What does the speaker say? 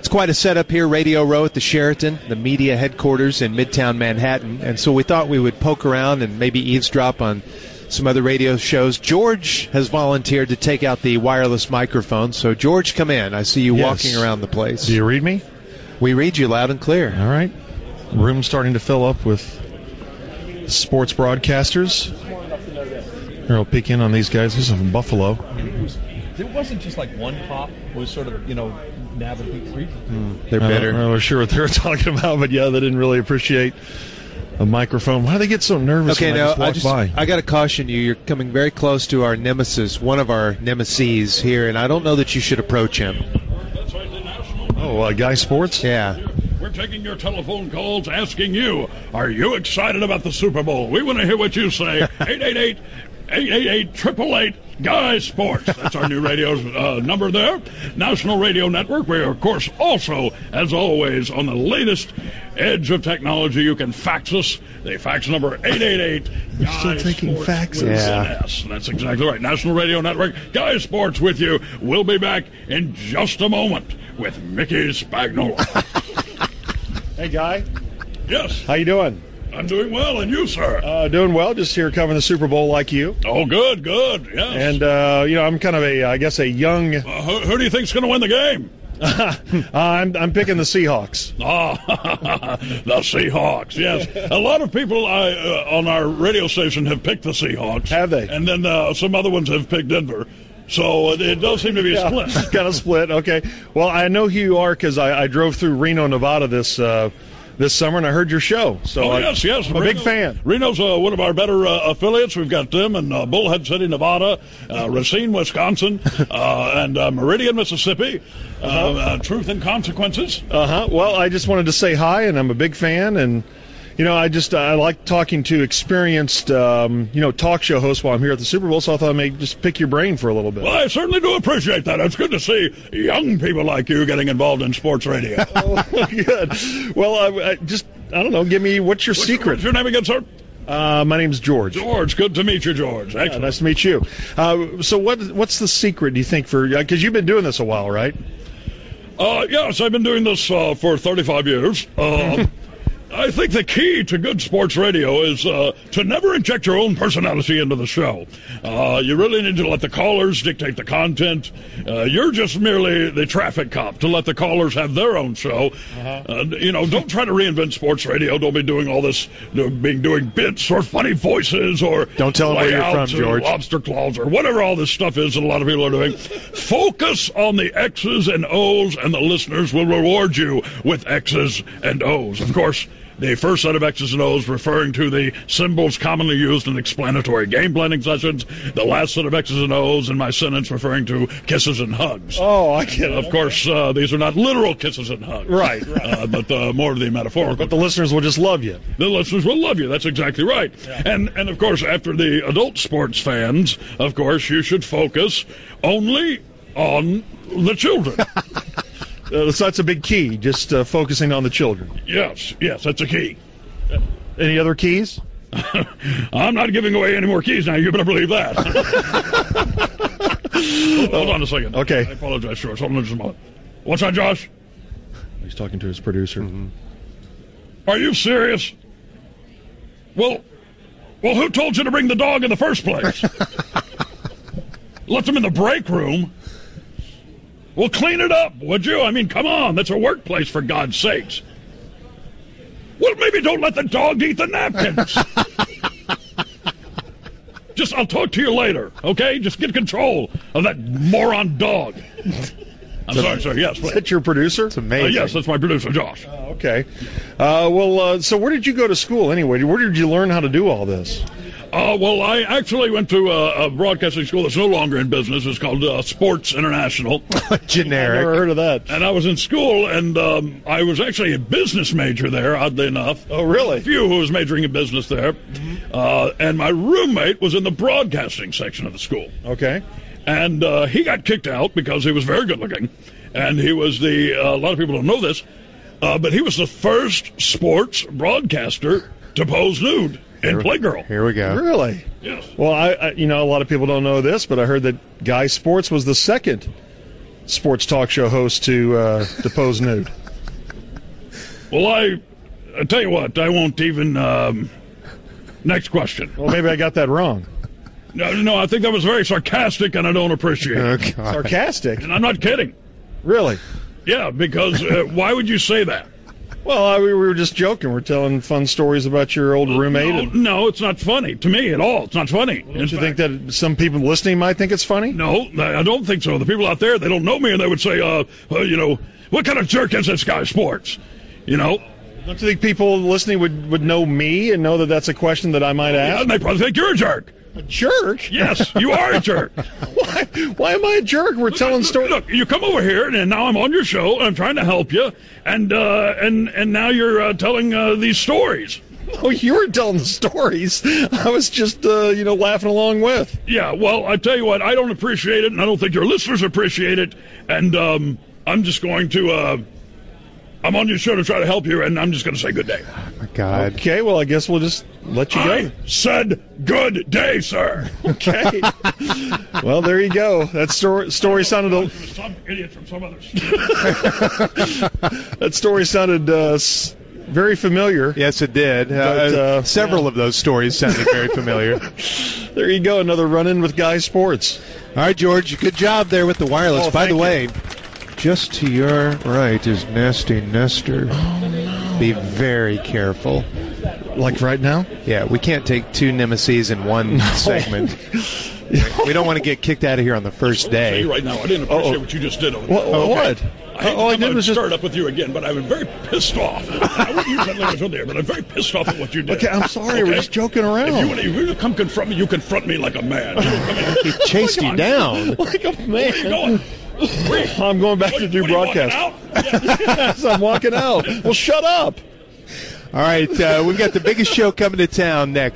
It's quite a setup here, Radio Row at the Sheraton, the media headquarters in Midtown Manhattan. And so we thought we would poke around and maybe eavesdrop on some other radio shows. George has volunteered to take out the wireless microphone. So, George, come in. I see you walking around the place. Do you read me? We read you loud and clear. All right. Room's starting to fill up with sports broadcasters. Here, I'll peek in on these guys. This is from Buffalo. It wasn't just like one pop. It was sort of, navigate three. They're better. I'm not sure what they were talking about, but yeah, they didn't really appreciate a microphone. Why do they get so nervous when I just walk by? I got to caution you. You're coming very close to our nemesis, one of our nemeses here, and I don't know that you should approach him. Oh, Guy Sports? Yeah. We're taking your telephone calls asking you, are you excited about the Super Bowl? We want to hear what you say. 888-888-888, Guy Sports. That's our new radio number there. National Radio Network. We are, of course, also, as always, on the latest edge of technology. You can fax us. The fax number, 888 We're still taking faxes. Yeah. That's exactly right. National Radio Network. Guy Sports with you. We'll be back in just a moment with Mickey Spagnola. Hey, Guy. Yes. How you doing? I'm doing well, and you, sir? Doing well. Just here covering the Super Bowl like you. Oh, good, yes. And, I'm kind of a young... who do you think's going to win the game? I'm picking the Seahawks. The Seahawks, yes. A lot of people on our radio station have picked the Seahawks. Have they? And then some other ones have picked Denver. So it does seem to be a split. Kind of split, okay. Well, I know who you are because I drove through Reno, Nevada this summer, and I heard your show. So yes. I'm a big fan. Reno's one of our better affiliates. We've got them in Bullhead City, Nevada, Racine, Wisconsin, and Meridian, Mississippi. Truth and Consequences. Well, I just wanted to say hi, and I'm a big fan, and I like talking to experienced talk show hosts while I'm here at the Super Bowl, so I thought I may just pick your brain for a little bit. Well, I certainly do appreciate that. It's good to see young people like you getting involved in sports radio. Oh, good. Well, I don't know. Give me, what's your secret? What's your name again, sir? My name's George. George, good to meet you, George. Excellent. Yeah, nice to meet you. So what's the secret, do you think, because you've been doing this a while, right? Yes, I've been doing this for 35 years. I think the key to good sports radio is to never inject your own personality into the show. You really need to let the callers dictate the content. You're just merely the traffic cop to let the callers have their own show. Don't try to reinvent sports radio. Don't be doing all this, doing bits or funny voices or don't tell them where you're from, George. Lobster claws or whatever all this stuff is that a lot of people are doing. Focus on the X's and O's, and the listeners will reward you with X's and O's. Of course, the first set of X's and O's referring to the symbols commonly used in explanatory game planning sessions. The last set of X's and O's in my sentence referring to kisses and hugs. Oh, I get it. Of course, these are not literal kisses and hugs. Right. But more of the metaphorical. But the listeners will just love you. The listeners will love you. That's exactly right. Yeah. And of course, after the adult sports fans, of course, you should focus only on the children. So that's a big key, just focusing on the children. Yes, that's a key. Any other keys? I'm not giving away any more keys now. You better believe that. Hold on a second. Okay. I apologize, George. Hold on just a moment. What's that, Josh? He's talking to his producer. Mm-hmm. Are you serious? Well, who told you to bring the dog in the first place? Left him in the break room. Well, clean it up, would you? I mean, come on. That's a workplace, for God's sakes. Well, maybe don't let the dog eat the napkins. I'll talk to you later, okay? Just get control of that moron dog. I'm sorry, sir. Yes, please. Is that your producer? It's amazing. Yes, that's my producer, Josh. Okay. So where did you go to school anyway? Where did you learn how to do all this? Well, I actually went to a broadcasting school that's no longer in business. It's called Sports International. Generic. I've never heard of that. And I was in school, and I was actually a business major there, oddly enough. Oh, really? A few who was majoring in business there. Mm-hmm. And my roommate was in the broadcasting section of the school. Okay. And he got kicked out because he was very good looking. And he was a lot of people don't know this, but he was the first sports broadcaster to pose nude in Playgirl. Here we go. Really? Yes. Well, I a lot of people don't know this, but I heard that Guy Sports was the second sports talk show host to pose nude. Well, I tell you what, I won't even. Next question. Well, maybe I got that wrong. No, I think that was very sarcastic, and I don't appreciate it. God. Sarcastic? And I'm not kidding. Really? Yeah, because why would you say that? Well, we were just joking. We're telling fun stories about your old roommate. No, it's not funny to me at all. It's not funny. Don't you think that some people listening might think it's funny? No, I don't think so. The people out there, they don't know me, and they would say, what kind of jerk is this guy, Sports? Don't you think people listening would know me and know that that's a question that I might ask? Yeah, and they probably think you're a jerk. A jerk? Yes, you are a jerk. Why am I a jerk? We're telling stories. Look, you come over here, and now I'm on your show, and I'm trying to help you, and now you're telling these stories. Oh, you were telling the stories. I was just, laughing along with. Yeah, well, I tell you what, I don't appreciate it, and I don't think your listeners appreciate it, and I'm just going to... I'm on your show to try to help you, and I'm just going to say good day. Oh, my God. Okay, well, I guess we'll just let you go. I said good day, sir. Okay. Well, there you go. That story sounded... Some idiot from some other state. That story sounded very familiar. Yes, it did. Several of those stories sounded very familiar. There you go, another run-in with Guy Sports. All right, George, good job there with the wireless. Oh, by the thank way, just to your right is Nasty Nestor. Be very careful. Like right now? Yeah, we can't take two nemesis in one segment. We don't want to get kicked out of here on the first day. Right now, I didn't appreciate what you just did over there. What? I did was just start up with you again, but I'm very pissed off. I wouldn't use that language on there, but I'm very pissed off at what you did. Okay, I'm sorry. Okay? We're just joking around. If you want to come confront me, you confront me like a man. He chased you down. Like a man. Where are you going? I'm going back to do broadcast. Yes, I'm walking out. Well, shut up. All right, we've got the biggest show coming to town next.